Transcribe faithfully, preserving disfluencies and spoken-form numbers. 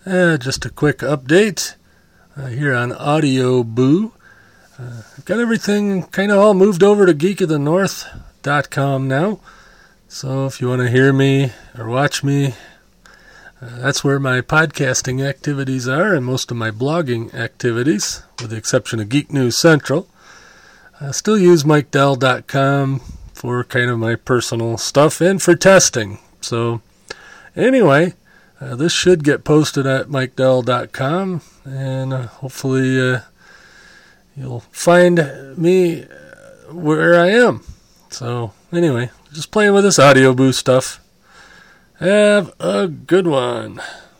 Uh, just a quick update uh, here on Audio Boo. Uh, got everything kind of all moved over to geek of the north dot com now. So if you want to hear me or watch me, uh, that's where my podcasting activities are and most of my blogging activities, with the exception of Geek News Central. I still use Mike Dell dot com for kind of my personal stuff and for testing. So anyway, uh, this should get posted at Mike Dell dot com, and uh, hopefully uh, you'll find me where I am. So anyway, just playing with this Audio Boo stuff. Have a good one.